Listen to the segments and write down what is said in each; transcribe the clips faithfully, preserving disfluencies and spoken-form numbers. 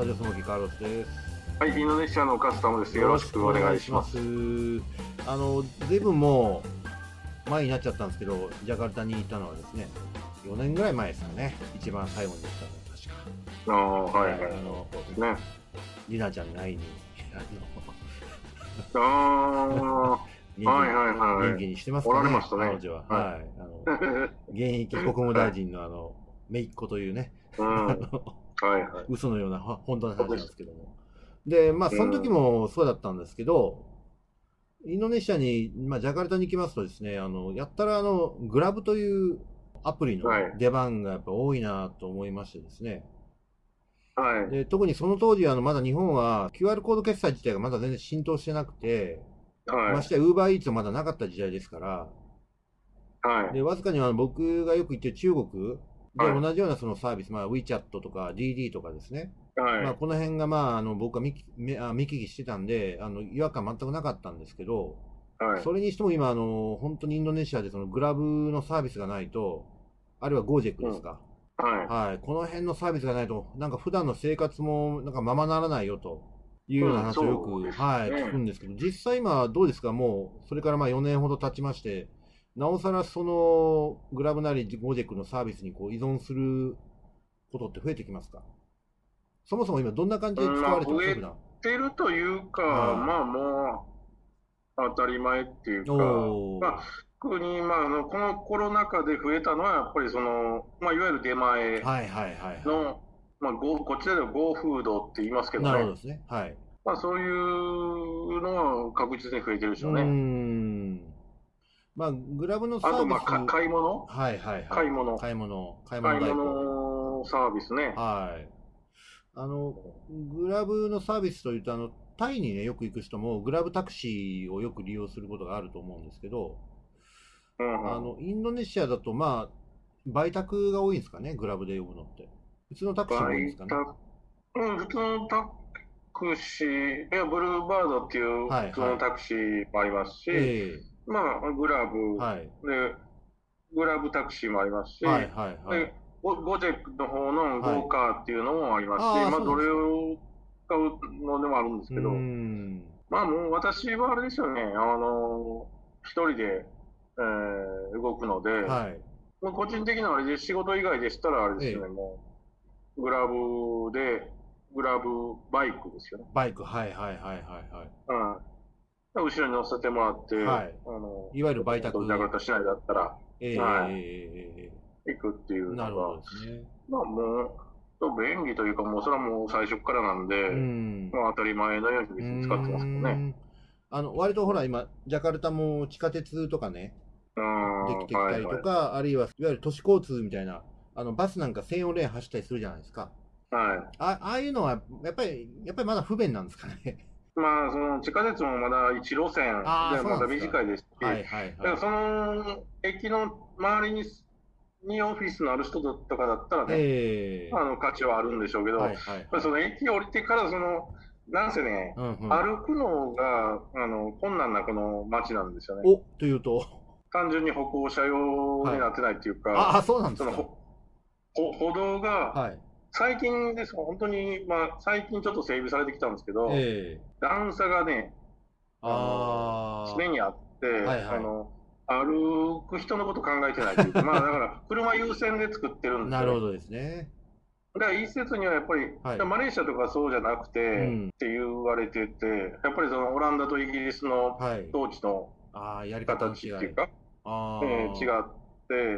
タジオスモーキーカーロスです。 はい、インドネシアのカスタムです。よろしくお願いします。 あの、ずいぶんもう前になっちゃったんですけど、ジャカルタにいたのはですね、よねんぐらい前ですかね、一番最後に行ったのは確か。 ああ、はいはい。 あの、 ね。 リナちゃんに会いに、 ああ、 元気はいはいはい。 元気にしてますかね、 おられましたね。 彼女は。はい。あの現役国務大臣のあの、姪っ子というね、 うん、はいはい。 嘘のような本当の話なんですけども。で、まあ、その時もそうだったんですけど、インドネシアに、まあ、ジャカルタに行きますとですね、あの、やったらあの、グラブというアプリの出番がやっぱ多いなと思いましてですね。 はい。 で、特にその当時、あの、まだ日本は キューアール コード決済自体がまだ全然浸透してなくて、 はい、 ましてや Uber Eats まだなかった時代ですから、 はい。 で、わずかにあの僕がよく行ってる中国ではい同じようなそのサービス、まあ、WeChat とか ディーディー とかですね。 はい。 まあ、この辺が、まあ、あの僕は見見あ見聞きしてたんで、あの違和感全くなかったんですけど、 はい。 それにしても今、あの本当にインドネシアでそのグラブのサービスがないと、あるいはゴージェックですか、 うん、はい。 はい、この辺のサービスがないと、なんか普段の生活もなんかままならないよというような話をよく、 うんね、 はい、聞くんですけど、実際今どうですか、もうそれからまあよねんほど経ちまして、なおさらそのグラブなりゴージェックのサービスにこう依存することって増えてきますか？そもそも今どんな感じで使われてます？ まあ、増えてるというか、はい、まあもう当たり前っていうか、まあ、特に、まあ、あのこのコロナ禍で増えたのはやっぱりその、まあ、いわゆる出前の、はいはいはいはい、まあ、こちらでは Go フードって言いますけどね。 なるほどですね。はい。 まあ、そういうのは確実に増えてるでしょうね。うーん。 まあ、グラブのサービス。 あと、まあ、買い物。 はいはいはい。 買い物。 買い物。買い物代行。買い物サービスね。 はい。あの、グラブのサービスというと、あの、タイにね、よく行く人も、グラブタクシーをよく利用することがあると思うんですけど、うん、あの、インドネシアだと、まあ、売託が多いんですかね、グラブで呼ぶのって。普通のタクシーも多いんですかね。 うん、普通のタクシー、いや、ブルーバードっていう普通のタクシーもありますし、はいはい、えー、まあ、グラブ、はい、で、グラブタクシーもありますし、はいはいはい、でゴゴジェックの方のゴーカーっていうのもありますし、はい、あまあ、どれを使うのでもあるんですけど、まあもう私はあれですよね、あの、一人で、えー、動くので、はい、もう個人的なあれで仕事以外でしたらあれですよね、ええ、もう、グラブで、グラブバイクですよね。バイク、はいはいはいはいはい。うん。後ろに乗せてもらって、はい、あのいわゆる売却。ジャカルタ市内だったら、えー、はい、えー、行くっていうのが、なるほどですね。まあもう、便利というか、もうそれはもう最初からなんで、うん、もう当たり前のように別に使ってますけどね。あの割とほら、今、ジャカルタも地下鉄とかね、できてきたりとか、はいはい、あるいはいわゆる都市交通みたいな、あのバスなんか専用レーン走ったりするじゃないですか。はい、あああいうのはやっぱりやっぱりまだ不便なんですかね。まあその地下鉄もまだいち路線でまだ短いですし、はいはいはい、だからその駅の周りににオフィスのある人とかだったらね、えー、あの価値はあるんでしょうけど、はいはいはい、その駅降りてからそのなんせね、うんうん、歩くのがあの困難なこの街なんですよね。おというと単純に歩行者用になってないっていうか、はい、ああそうなんですか。その歩道が、はい、最近です本当に、まあ、最近ちょっと整備されてきたんですけど、えー、段差がね、あの常にあって、はいはい、あの歩く人のこと考えてないというか、まあだから車優先で作ってるんですよ、ね。なるほどですね。だから一説にはやっぱり、はい、マレーシアとかそうじゃなくて、うん、って言われてて、やっぱりそのオランダとイギリスの統治の形っていうか、はい、えー、違って、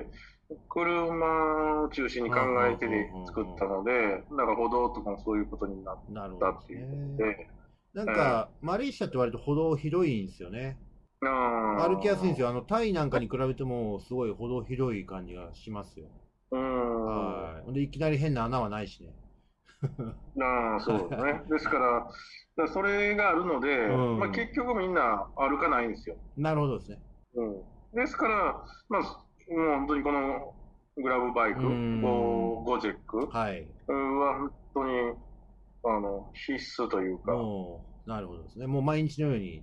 車を中心に考えてで作ったので、だから歩道とかもそういうことになったっていうことで。なんか、えー、マレーシアって割と歩道広いんですよね。歩きやすいんですよ。あのタイなんかに比べてもすごい歩道広い感じがしますよ。うん。はい。でいきなり変な穴はないしね。ああ、そうですね。ですから、からそれがあるので、うん、まあ結局みんな歩かないんですよ。なるほどですね。うん。ですから、まあ、もう本当にこのグラブバイク、ゴゴジェック、はい、は本当にあの必須というか。なるほどですね。もう毎日のように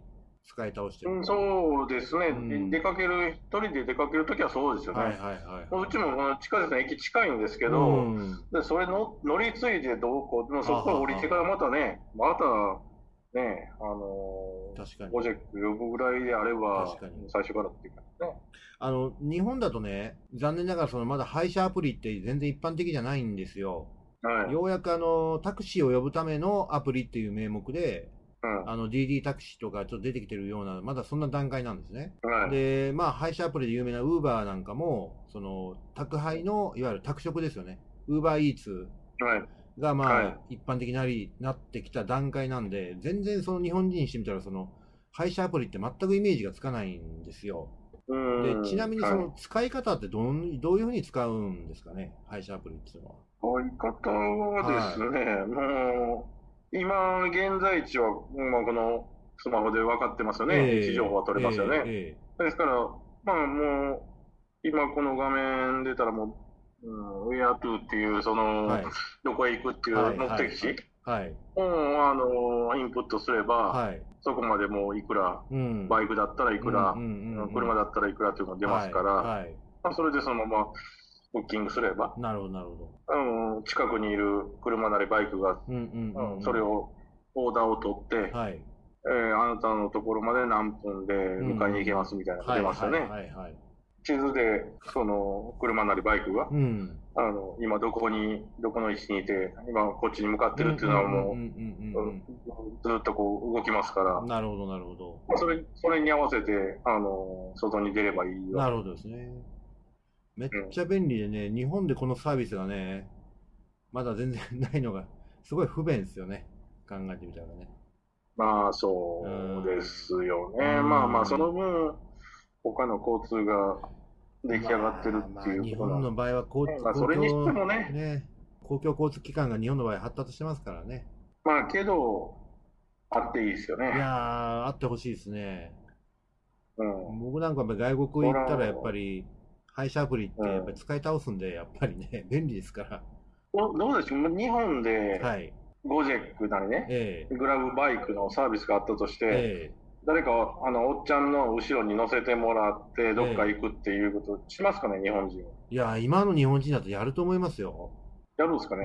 使い倒してる。 うん、そうですね、うん、出かける、一人で出かけるときはそうですよね。はいはいはいはい、うちもこの地下鉄の駅近いんですけど、うん、でそれの乗り継いでどうこう、そこから降りてからまたね、またね、あのー、確かにゴジェック呼ぶぐらいであれば、最初からっていうかね。 あの日本だとね、残念ながらそのまだ配車アプリって全然一般的じゃないんですよ。はい、ようやくあのタクシーを呼ぶためのアプリっていう名目で、うん、あの ディーディー タクシーとかちょっと出てきてるような、まだそんな段階なんですね。はい、で、まあ、配車アプリで有名な Uber なんかも、その宅配のいわゆる宅食ですよね。Uber Eats がまあ、はい、一般的になりなってきた段階なんで、全然その日本人にしてみたら、その配車アプリって全くイメージがつかないんですよ。でちなみにその使い方ってどんどういうふうに使うんですかね、配車アプリっていうのは。 使い方はですね、はい、もう今現在地は、まあ、このスマホで分かってますよね、えー、位置情報は取れますよね。えーえー、ですから、まあもう今この画面出たらもう、うん、ウェアトゥーっていうその、はい、どこへ行くっていう目的地をあのインプットすれば、はい、そこまでもういくら、うん、バイクだったらいくら、車だったらいくらっていうのが出ますから、はいはい、まあ、それでそのままブッキングすれば、 なるほどなるほど、 うん、近くにいる車なりバイクが、それをオーダーを取って、はい、えー、あなたのところまで何分で迎えに行けますみたいなのが出ますよね。地図でその車なりバイクが、うん、あの今どこにどこの位置にいて今こっちに向かってるっていうのはもうずっとこう動きますから。 なるほどなるほど。 それそれに合わせてあの外に出ればいいよ。 なるほどですね。めっちゃ便利でね、うん、日本でこのサービスがねまだ全然ないのがすごい不便ですよね、考えてみたらね。 まあそうですよね。まあまあその分他の交通が出来上がってるっていう、 まあ、日本の場合は公、 まあ、それにしてもね、 ね、公共交通機関が日本の場合発達してますからね。 まあけどあっていいですよね。 いやー、あってほしいですね。うん、僕なんか外国行ったらやっぱり配車アプリってやっぱり使い倒すんで、やっぱりね便利ですから。 どどうでしょう、日本でゴジェックなりね、ええ、グラブバイクのサービスがあったとして、ええ、誰かあのおっちゃんの後ろに乗せてもらってどっか行くっていうことしますかね、ええ、日本人は。 いや今の日本人だとやると思いますよ。 やるんですかね。 うん。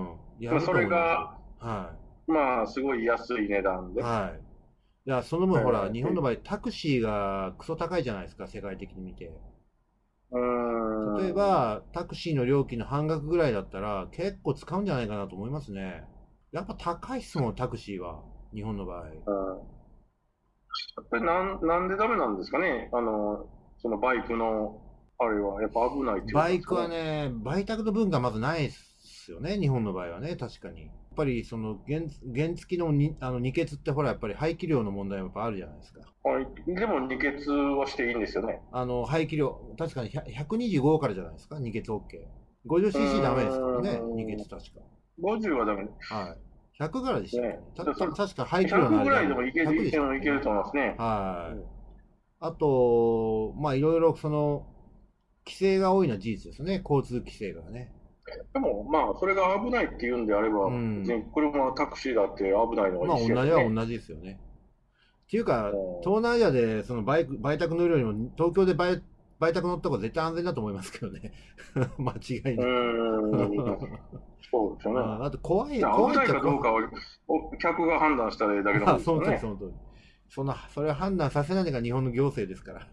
やると思います。それが、はい、まあすごい安い値段で。 はい。いやその分、えー、ほら日本の場合タクシーがクソ高いじゃないですか、世界的に見て。うん例えばタクシーの料金の半額ぐらいだったら結構使うんじゃないかなと思いますね。やっぱ高いっすもん、タクシーは日本の場合。うんやっぱりなんなんでダメなんですかね、あのそのバイクのあれはやっぱ危ないっていう、ね、 バイクはね、売却の文化まずないですよね、日本の場合はね、確かに。やっぱりその原原付のにあの二欠ってほらやっぱり排気量の問題もやっぱあるじゃないですか。 はい、でも二欠はしていいんですよね。 あの排気量確かにひゃくにじゅうごからじゃないですか、二欠 OK。ごじゅうシーシー ダメですからね、二欠確か。 ごじゅうはダメ。 はい。ひゃくからでしたね。た確か排気量のあれひゃくぐらいでもいける、いける、いけると思いますね。 はい。あと、まあいろいろその規制が多いのは事実ですね、交通規制がね。 でもまあそれが危ないっていうんであれば、うん、車、タクシーだって危ないのは一緒ですね。 まあ同じは同じですよね。っていうか、東南アジアでそのバイク売宅乗るよりも東京でバイ売宅乗った方が絶対安全だと思いますけどね。間違いなく。 そうですよね。 あと怖い。 危ないかどうかは客が判断したらいいだけなんですよね。 その通り、その通り。そんな、それを判断させないのが日本の行政ですから。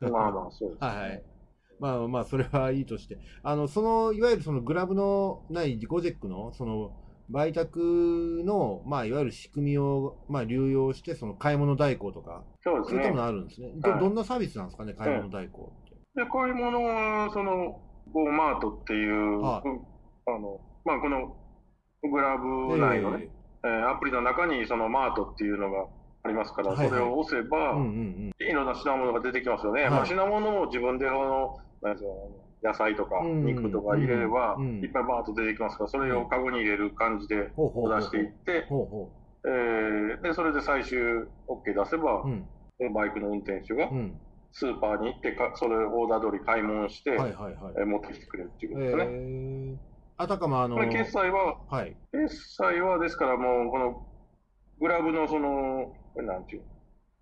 まあまあ、そうです、ね。 はい。まあまあ、それはいいとして。あの、その、いわゆるそのグラブのないゴジェックの、その、売却の、まあ、いわゆる仕組みを、まあ、流用して、その買い物代行とか、 そうですね。 そういうのもあるんですね。ど、どんなサービスなんですかね、買い物代行って。 で、買い物は、その、ゴーマートっていう、あの、まあ、このグラブ内のね、えー、アプリの中にそのマートっていうのがありますから、はいはい、それを押せば、うんうんうん、いろんな品物が出てきますよね。はい、まあ、品物も自分で、あの、なんですか、野菜とか肉とか入れれば、うんうん、いっぱいバーッと出てきますから、それをカゴに入れる感じで出していって、で、それで最終 OK 出せば、うん、バイクの運転手が、うんスーパーに行ってか、それをオーダー通り買い物して、はいはいはい、え持ってきてくれるっていうことですね。えー、 あたかもあのこれ決済は、はい、決済はですからもうこのグラブのその、これなんていう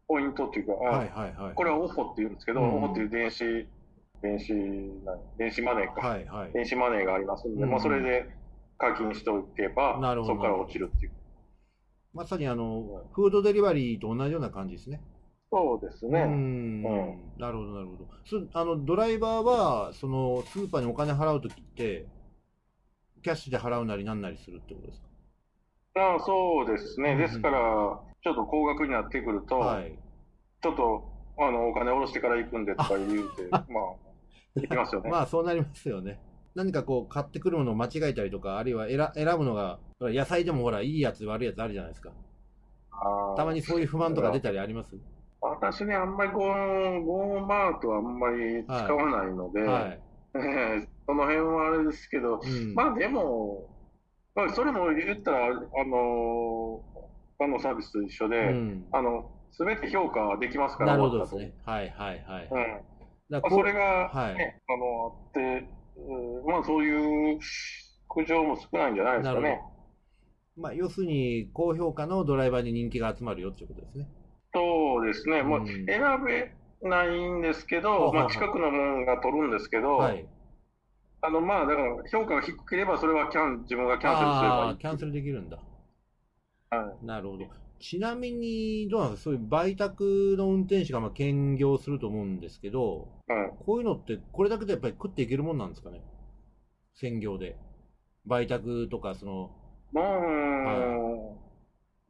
ポイントっていうか、 はいはいはい、 これはオフォって言うんですけど、うん、オフォっていう電子、電子、電子マネーか、はいはい、電子マネーがありますので、うん、まあそれで課金しておけば、そこから落ちるっていう。 まさにあの、フードデリバリーと同じような感じですね。 そうですね。うん。うん、 なるほど、なるほど。すあのドライバーは、そのスーパーにお金払うときって、キャッシュで払うなりなんなりするってことですか？ ああ、そうですね。ですから、ちょっと高額になってくると、はい、ちょっとあのお金下ろしてから行くんでとか言うて、まあ、行きますよね。 まあ、そうなりますよね。何かこう、買ってくるものを間違えたりとか、あるいは選選ぶのが、野菜でもほら、いいやつ、悪いやつあるじゃないですか。たまにそういう不満とか出たりあります？ 私ね、あんまりゴーゴーマートはあんまり使わないので、はいはい、その辺はあれですけど、うん、まあでも、まあ、それも言ったら、あの、他のサービスと一緒で、うん、あの、すべて評価できますから、 なるほどですね。はいはいはい。うん、 だそれが、ね、はい、あの、あって、うん、まあそういう苦情も少ないんじゃないですかね。 まあ、要するに、高評価のドライバーに人気が集まるよっていうことですね。 そうですね。うん、もう選べないんですけど、まあ近くのものが取るんですけど、はい、あの、まあ、だから評価が低ければ、それはキャン、自分がキャンセルすればいい。 キャンセルできるんだ。 はい。 なるほど。ちなみに、どうなんですか、そういう売宅の運転手がまあ兼業すると思うんですけど、はい、こういうのって、これだけでやっぱり食っていけるもんなんですかね、専業で。売宅とか、その。 まあ、はい、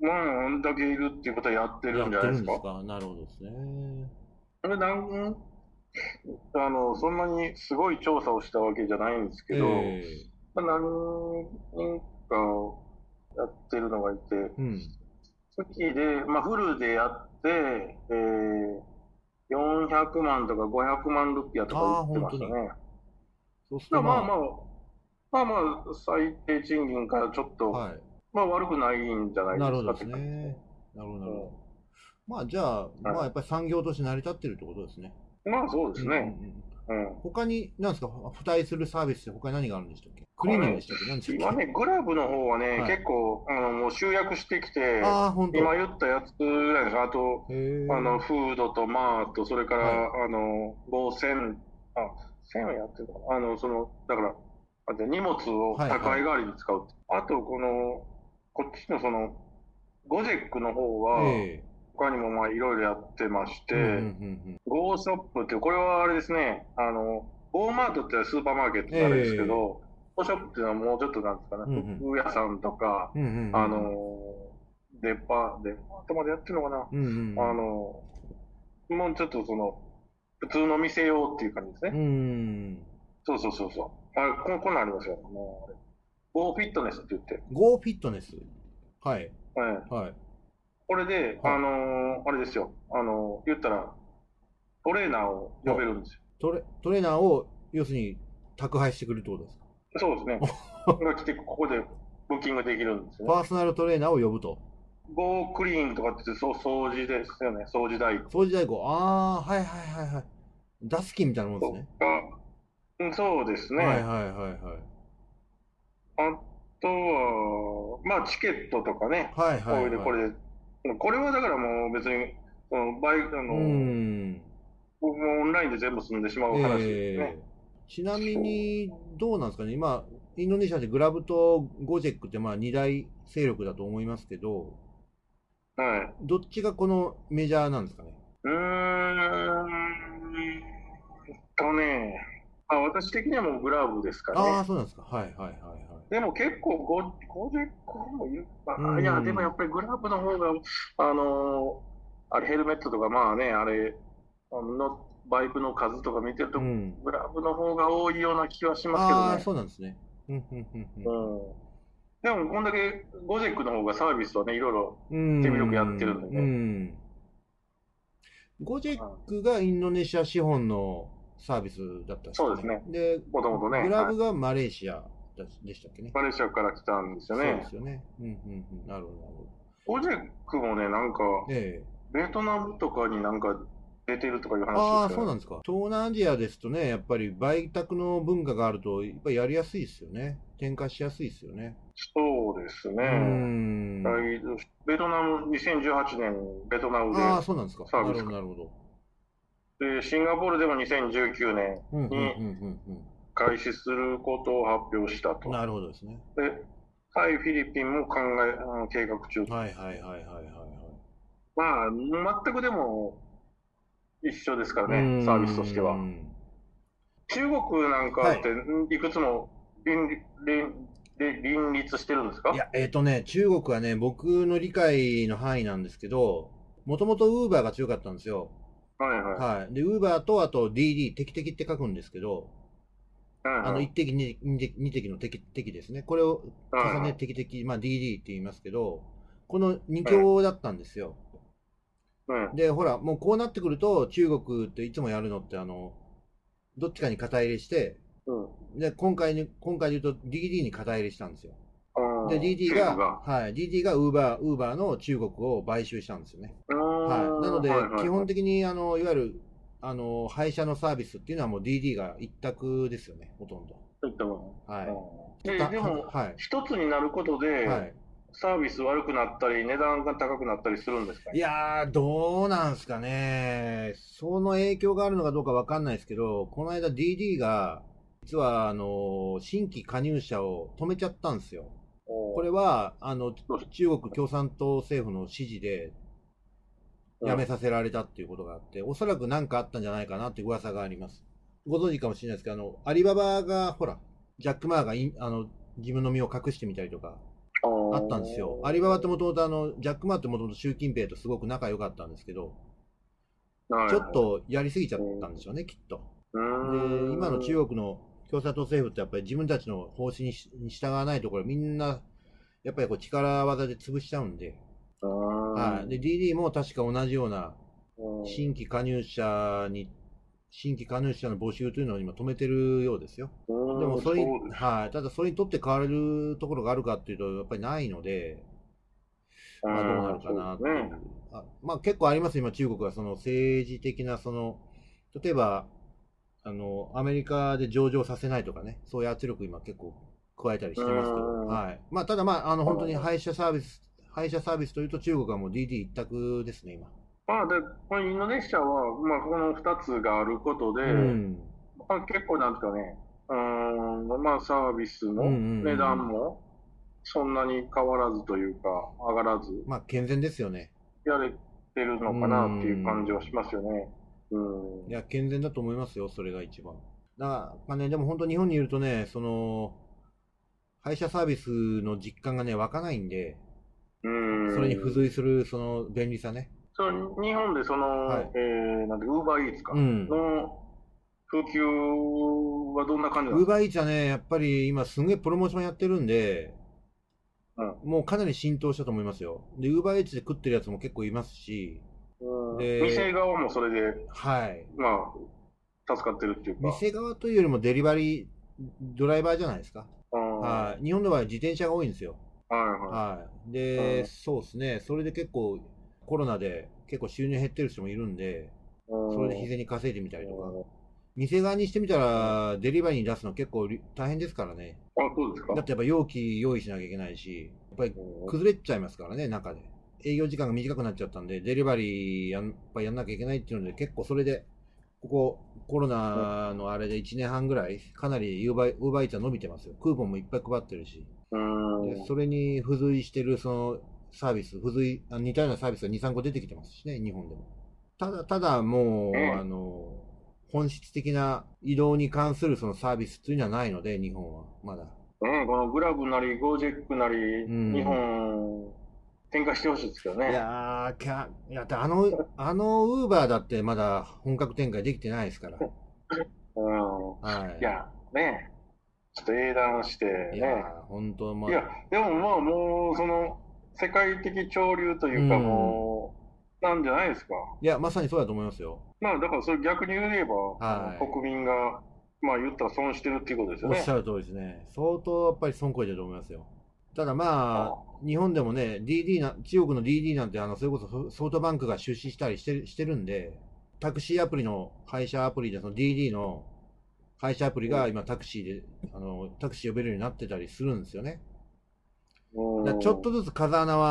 まあ、あんだけいるっていうことはやってるんじゃないですか。 やってるんですか。なるほどですね。 あれ、なん、あの、そんなにすごい調査をしたわけじゃないんですけど、えー、まあ、何人かやってるのがいて、うん、月で、まあ、フルでやって、えー、よんひゃくまんとかごひゃくまんルピアとか売ってましたね。そうするとまあまあ、まあまあ、最低賃金からちょっと、はい、まあ悪くないんじゃないですか。 なるほどですね。なるほど、なるほど。まあじゃあ、はい、まあやっぱり産業として成り立ってるってことですね。 まあそうですね。 うんうんうん、他に、なんですか、付帯するサービスって他に何があるんでしたっけ？クリーニングでしたっけ？何でしたっけ？ 今ね、グラブの方はね、はい、結構、あの、もう集約してきて、あ今言ったやつぐらいです。あと、あの、フードとマート、それから、はい、あの、ゴーセン、あ、線はやってるのかな、あの、その、だから、あと荷物を宅配代わりに使う。はいはい、あと、この、こっちのその、ゴジェックの方は、えー他にもまあいろいろやってまして、ゴーショップっていう、これはあれですね、あの、ゴーマートってスーパーマーケットなんですけど、えー、ゴーショップっていうのはもうちょっとなんですかね、うんうん、服屋さんとか、うんうんうん、あの、デパ、デパートまでやってるのかな、うんうんうん、あの、もうちょっとその、普通の店用っていう感じですね。うん、そうそうそうそう。あ、ここんなんありますよ。もうゴーフィットネスって言って。 ゴーフィットネスはい。 はい。はい。これで、はい、あのー、あれですよ、あのー、言ったら、トレーナーを呼べるんですよ。 トレ、トレーナーを、要するに、宅配してくるってことですか？ そうですね。が来て、ここでブッキングできるんですよ、ね。 パーソナルトレーナーを呼ぶと。 ゴークリーンとかってそう掃除ですよね、掃除代行。 掃除代行。ああ、はいはいはいはい。ダスキンみたいなもんですね。 うん、そうですね。 はいはいはいはい。 あとは、まあ、チケットとかね。はいはい、はい。これで、これで。これはだからもう別に、そのバイク、あの、うん僕もオンラインで全部済んでしまう話ですね。えー、ちなみに、どうなんですかね、今、インドネシアでグラブとゴジェックってまあ二大勢力だと思いますけど、はい。どっちがこのメジャーなんですかね？ うーんとね、あ私的にはもうグラブですかね。 ああ、そうなんですか。はいはいはいはい。 でも結構ゴ、ゴジェックもいるかな。いや、でもやっぱりグラブの方が、あのー、あれヘルメットとかまあね、あれ、のバイクの数とか見てると、うん、グラブの方が多いような気はしますけどね。ああ、 そうなんですね。うんうんうんうん。 でも、こんだけゴジェックの方がサービスはね、いろいろ手広くやってるんでね。うん、 ゴジェックがインドネシア資本のサービスだったんですかね。 そうですね。で、もともとね。 グラブがマレーシアでしたっけね。 マレーシアから来たんですよね。 そうですよね。うんうんうん。なるほど、なるほど。 ゴジェックもね、なんか、ええ、ベトナムとかになんか、出てるとかいう話ですよね。 ああ、そうなんですか。東南アジアですとね、やっぱり売宅の文化があると、やっぱりやりやすいですよね。転化しやすいですよね。 そうですね。うん。 ベトナム、にせんじゅうはちねん、ベトナムでああ、そうなんですか。 サービス。 なるほど。 で、シンガポールでもにせんじゅうきゅうねんに開始することを発表したと。 なるほどですね。 で、タイ、フィリピンも考え、計画中。 はいはいはいはいはい。 まあ、全くでも一緒ですからね、サービスとしては。中国なんかっていくつも隣隣立してるんですか？ いや、えっとね、中国はね、僕の理解の範囲なんですけど、もともとウーバーが強かったんですよ。 はいはい。 はい。で、ウーバーと、あと ディーディー、敵敵って書くんですけど、 はいはい、 あの、一敵、二敵、二敵の敵、敵ですね。これを重ね敵敵、まあ ディーディー って言いますけど、この二強だったんですよ。 はい、 で、ほら、もうこうなってくると、中国っていつもやるのって、あの、どっちかに肩入れして、うん、で、今回に、今回で言うと ディーディー に肩入れしたんですよ。で、ディーディー が、はい、ディーディー がウーバー、ウーバーの中国を買収したんですよね。はい。なので、基本的に、あの、いわゆる、あの、配車のサービスっていうのはもう ディーディー が一択ですよね、ほとんど。はい。 で、でも、はい、一つになることで、はい、サービス悪くなったり、値段が高くなったりするんですか？ いやー、どうなんすかね。その影響があるのかどうかわかんないですけど、この間 ディーディー が、実は、あの、新規加入者を止めちゃったんですよ。これは、あの、中国共産党政府の指示で、辞めさせられたっていうことがあって、おそらく何かあったんじゃないかなっていう噂があります。ご存知かもしれないですけど、あの、アリババが、ほら、ジャック・マーがインあの自分の身を隠してみたりとか、あったんですよ。アリババってもともと、あの、ジャック・マーってもともと習近平とすごく仲良かったんですけど、ちょっとやりすぎちゃったんでしょうね、きっと。で、今の中国の共産党政府ってやっぱり自分たちの方針に従わないところ、みんな、やっぱりこう力技で潰しちゃうんで、はい。で、ディーディー も確か同じような、新規加入者に、新規加入者の募集というのを今止めてるようですよ。でもそれに、はい。ただそれにとって変われるところがあるかっていうと、やっぱりないので、まあどうなるかなっていう。あまあ結構あります、今中国はその政治的な、その、例えば、あの、アメリカで上場させないとかね、そういう圧力今結構加えたりしてますけど、はい。まあただまあ、あの本当に配車サービス、配車サービスというと中国はもう ディーディー 一択ですね、今。 まあ、で、このインドネシアは、まあ、このふたつがあることで、うん、まあ、結構なんですかね、うん、まあ、サービスの値段もそんなに変わらずというか、上がらず。 まあ、健全ですよね。 やれてるのかなっていう感じはしますよね。 うん。いや、健全だと思いますよ、それが一番。だから、まあね、でも本当日本にいるとね、その、配車サービスの実感がね、湧かないんで、うんそれに付随するその便利さね。 その日本でその、はい、えー、なんで、ウーバーイーツか、うん、の普及はどんな感じなんですか？ ウーバーイーツはね、やっぱり今すげえプロモーションやってるんで、うん、もうかなり浸透したと思いますよ。で、ウーバーイーツで食ってるやつも結構いますし、 で店側もそれで、 はい。 まあ、助かってるっていうか。 店側というよりもデリバリー、ドライバーじゃないですか。はい。日本の場合は自転車が多いんですよ。 はいはい。 はい。で、そうですね。それで結構、コロナで結構収入減ってる人もいるんで、それで日銭稼いでみたりとか。店側にしてみたら、デリバリーに出すの結構大変ですからね。 あ、そうですか。 だってやっぱ容器用意しなきゃいけないし、やっぱり崩れちゃいますからね、中で。営業時間が短くなっちゃったんで、デリバリーやんやっぱやんなきゃいけないっていうので、結構それで、ここコロナのあれでいちねんはんぐらい、かなりウーバーイーツは伸びてますよ。クーポンもいっぱい配ってるし。でそれに付随してるそのサービス、付随、似たようなサービスがに、さんこ出てきてますしね、日本でも。ただ、ただもう、あの、本質的な移動に関するそのサービスっていうのはないので、日本は、まだ。 ね、このグラブなり、ゴージェックなり、うん、日本、展開してほしいですけどね。 いやー、キャいやあの、あのウーバーだってまだ本格展開できてないですから。 うん。はい。いや、ね。ちょっと英断してね。 いや、本当まあ。いや、でもまあもう、その、世界的潮流というかもう、なんじゃないですか。 いや、まさにそうだと思いますよ。 まあ、だからそれ逆に言えば、はい、国民が、まあ言ったら損してるっていうことですよね。 おっしゃる通りですね。相当やっぱり損こいてると思いますよ。ただまあ、日本でもね、ディーディー な、中国の ディーディー なんて、あの、それこそソフトバンクが出資したりしてるしてるんで、タクシーアプリの、配車アプリで、その ディーディー の配車アプリが今タクシーで、あの、タクシー呼べるようになってたりするんですよね。だちょっとずつ風穴は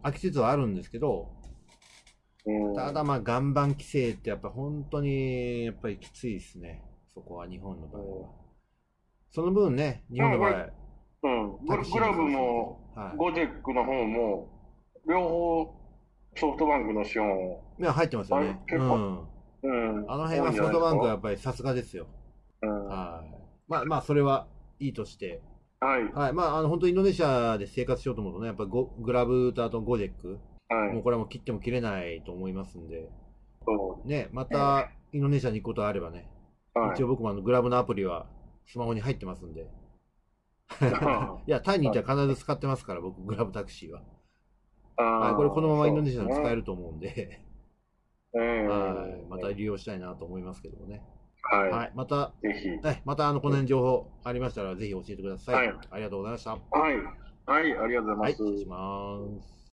空きつつはあるんですけど、 うん、 ただまあ岩盤規制ってやっぱ本当にやっぱりきついですね。そこは日本の場合は。その分ね、日本の場合、 うん、グラブも、はい、ゴジェックの方も、両方ソフトバンクの資本を。 いや、入ってますよね。結構、うん。うん、あの辺はソフトバンクはやっぱりさすがですよ。うん、はい。まあまあ、それはいいとして。 はい。 はい。まあ、あの、本当インドネシアで生活しようと思うとね、やっぱゴグラブとあとゴジェック。はい。もうこれはもう切っても切れないと思いますんで。そう。ね、また、インドネシアに行くことがあればね。はい、一応僕もあの、グラブのアプリはスマホに入ってますんで。いや、タイに行ったら必ず使ってますから、僕、グラブタクシーは。はい、これこのままインドネシアで使えると思うんで、はい、また利用したいなと思いますけどもね。 はい。 はい、また、 ぜひ。 はい、またあのこの辺情報ありましたら、ぜひ教えてください。はい、ありがとうございました。 はい。はい、ありがとうございます。 はい、失礼します。